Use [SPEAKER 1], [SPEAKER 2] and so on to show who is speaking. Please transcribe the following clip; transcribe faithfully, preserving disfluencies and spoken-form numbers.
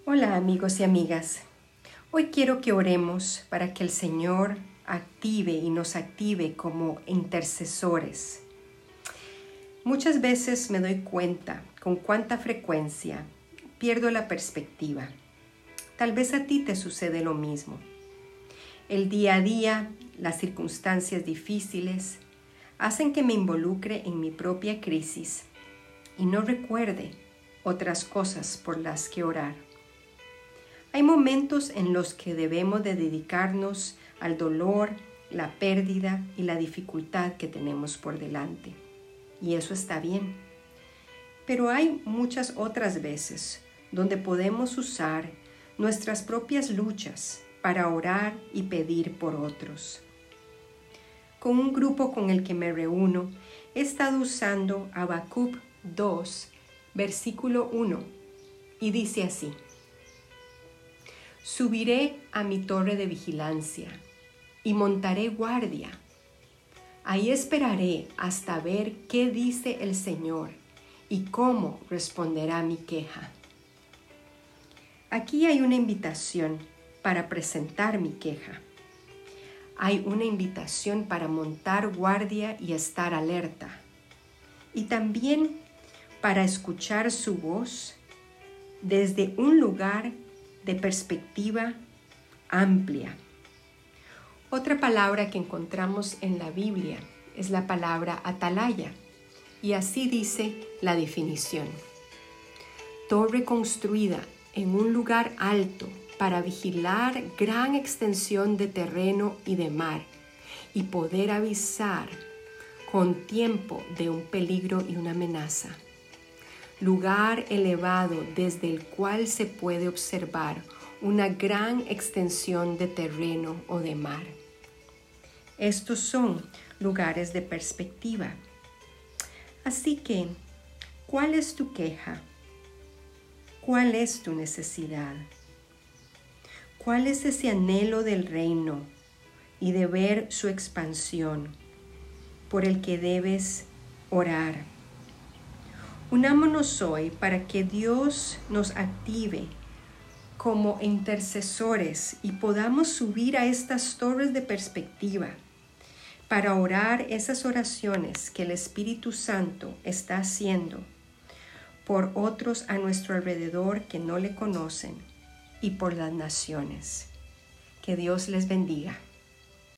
[SPEAKER 1] Hola amigos y amigas, hoy quiero que oremos para que el Señor active y nos active como intercesores. Muchas veces me doy cuenta con cuánta frecuencia pierdo la perspectiva. Tal vez a ti te sucede lo mismo. El día a día, las circunstancias difíciles, hacen que me involucre en mi propia crisis y no recuerde otras cosas por las que orar. Hay momentos en los que debemos de dedicarnos al dolor, la pérdida y la dificultad que tenemos por delante. Y eso está bien. Pero hay muchas otras veces donde podemos usar nuestras propias luchas para orar y pedir por otros. Con un grupo con el que me reúno, he estado usando Habacuc dos, versículo uno, y dice así: Subiré a mi torre de vigilancia y montaré guardia. Ahí esperaré hasta ver qué dice el Señor y cómo responderá mi queja. Aquí hay una invitación para presentar mi queja. Hay una invitación para montar guardia y estar alerta. Y también para escuchar su voz desde un lugar de perspectiva amplia. Otra palabra que encontramos en la Biblia es la palabra atalaya, y así dice la definición: torre construida en un lugar alto para vigilar gran extensión de terreno y de mar y poder avisar con tiempo de un peligro y una amenaza. Lugar elevado desde el cual se puede observar una gran extensión de terreno o de mar. Estos son lugares de perspectiva. Así que, ¿cuál es tu queja? ¿Cuál es tu necesidad? ¿Cuál es ese anhelo del reino y de ver su expansión por el que debes orar? Unámonos hoy para que Dios nos active como intercesores y podamos subir a estas torres de perspectiva para orar esas oraciones que el Espíritu Santo está haciendo por otros a nuestro alrededor que no le conocen y por las naciones. Que Dios les bendiga.